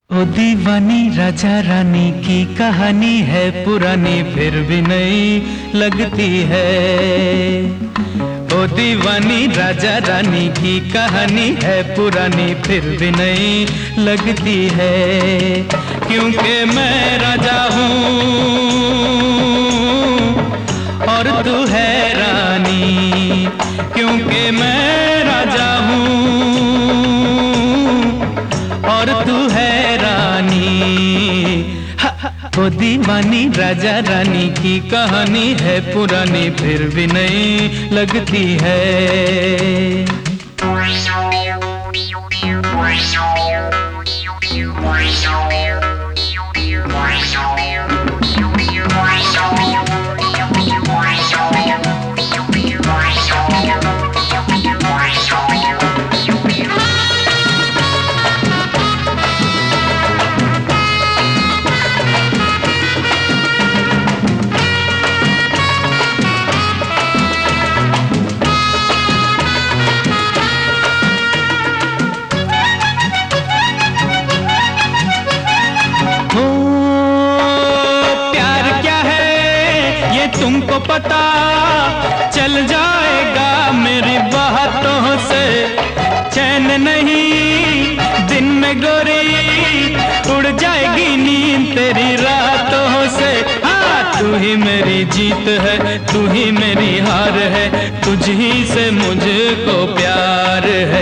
ओ दीवानी राजा रानी की कहानी है पुरानी फिर भी नई लगती है। ओ दीवानी राजा रानी की कहानी है पुरानी फिर भी नई लगती है। क्योंकि मैं राजा हूँ और तू है रानी, क्योंकि मैं राजा हूँ और तू है रानी। ओ दीवानी राजा रानी की कहानी है पुरानी फिर भी नई लगती है। तुमको पता चल जाएगा मेरी बातों से, चैन नहीं दिन में गोरी उड़ जाएगी नींद तेरी रातों से। हाँ, तू ही मेरी जीत है, तू ही मेरी हार है, तुझ ही से मुझको प्यार है।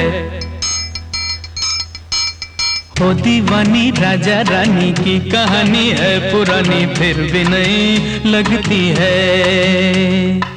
ओ दीवानी राजा रानी की कहानी है पुरानी फिर भी नई लगती है।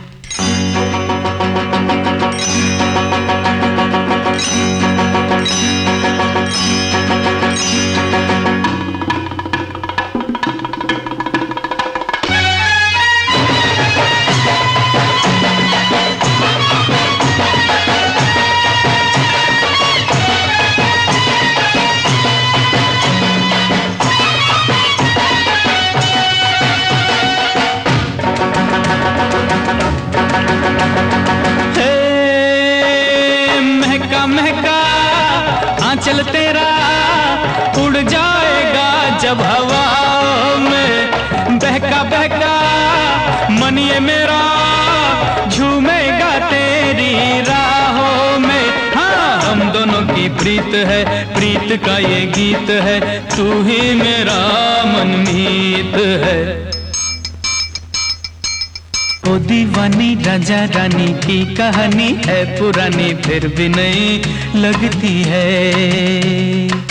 महका आंचल तेरा उड़ जाएगा जब हवाओं में, बहका बहका मन ये मेरा झूमेगा तेरी राहों में। हाँ, हम दोनों की प्रीत है, प्रीत का ये गीत है, तू ही मेरा मनमीत है। ओ दीवानी राजा रानी की कहानी है पुरानी फिर भी नई लगती है।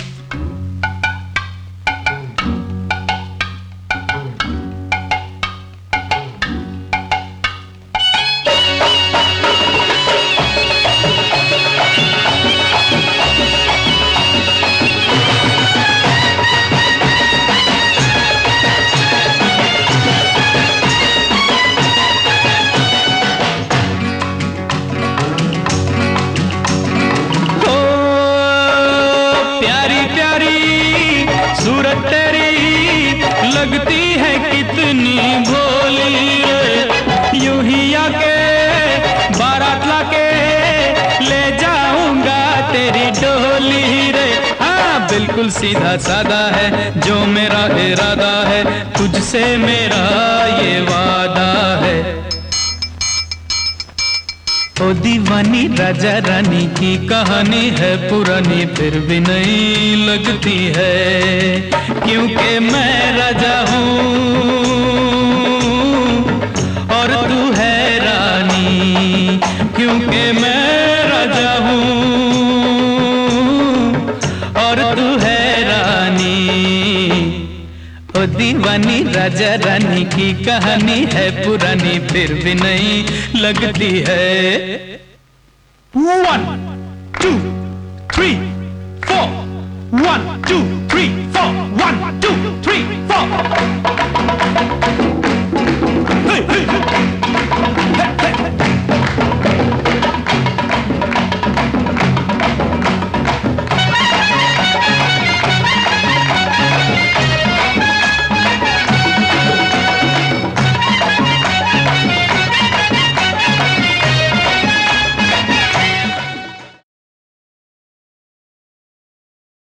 सूरत तेरी लगती है कितनी भोली रे, यूं ही आके बारात लाके ले जाऊंगा तेरी डोली रे। हाँ, बिल्कुल सीधा सादा है जो मेरा इरादा है, तुझसे मेरा ये वादा है। ओ दीवानी राजा रानी की कहानी है पुरानी फिर भी नई लगती है। क्योंकि मैं राजा हूँ और तू है रानी, क्योंकि मैं राजा हूँ और तू है रानी। ओ दीवानी राजा रानी की कहानी है पुरानी फिर भी नई लगती है। 1 2 3 4 1 2